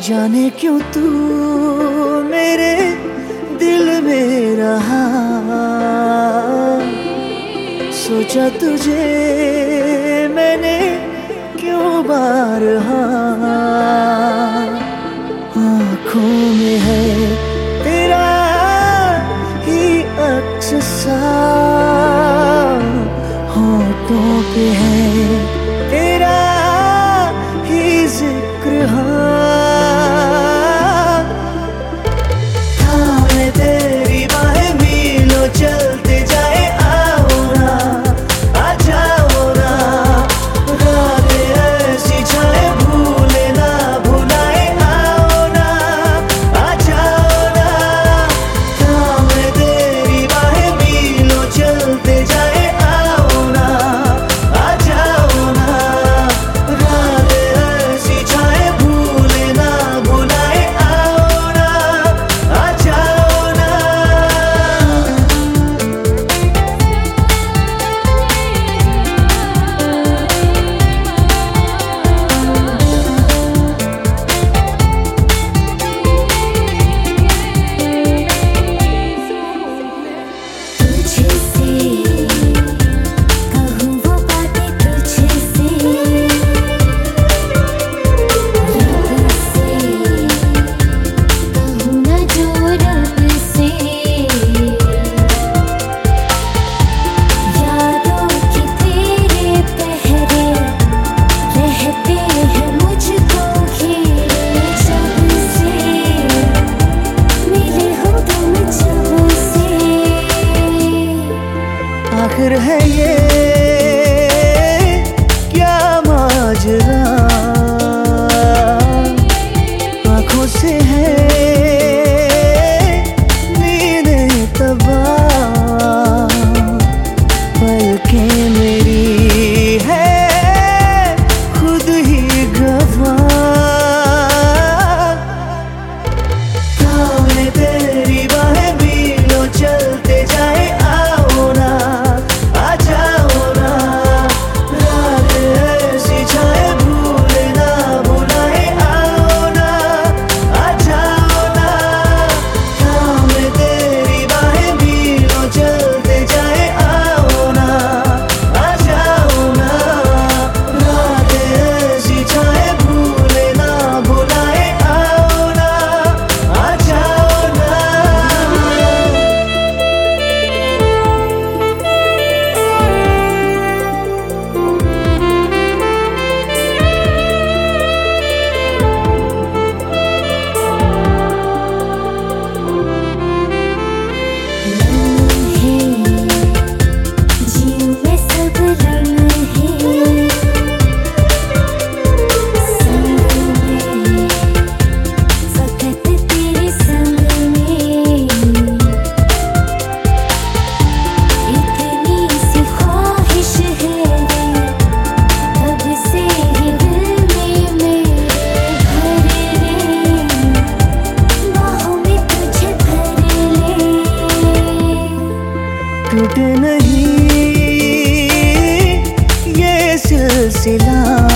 जाने क्यों तू मेरे दिल में रहा। सोचा तुझे मैंने क्यों बारहा। आँखों में है तेरा ही अक्स सा, होठों पे है तेरा ही जिक्र। थामे तेरी बाहें मीलों चलते जाए, आओ ना आ जाओ ना। रातें ऐसी छाए भूले ना भुलाए, आओ ना आ जाओ ना। थामे तेरी बाहें मीलों चलते जाए, आओ ना आ जाओ ना। रातें ऐसी छाए भूले ना भुलाए, आओ ना आ जाओ ना। तुझसे कहूँ वो बातें, तुझसे रब से कहूँ ना जो रब से। यादों के तेरे पहरे रहते हैं मुझको घेरे। जब से मिले हो तुम, जब से आखिर है ये क्या माजरा। आँखों से है नींदें तबाह। पलकें मेरी है खुद ही गवाह। थामे तेरी बाहें मीलों चलते जाए, आओ ना आ जाओ ना। रातें ऐसी छाए भूले ना भुलाए, आओ ना आ जाओ ना। थामे तेरी बाहें मीलों चलते जाए, आओ ना आ जाओ ना। रातें ऐसी छाए भूले ना भुलाए, आओ ना आ जाओ ना। लम्हे जीवन में सब रंग है, संग में फकत तेरे संग में। इतनी सी ख्वाहिश है तब से ही दिल में मेरे भर ले। बाहों में तुझे भर ले। टूटे नहीं ये सिलसिला।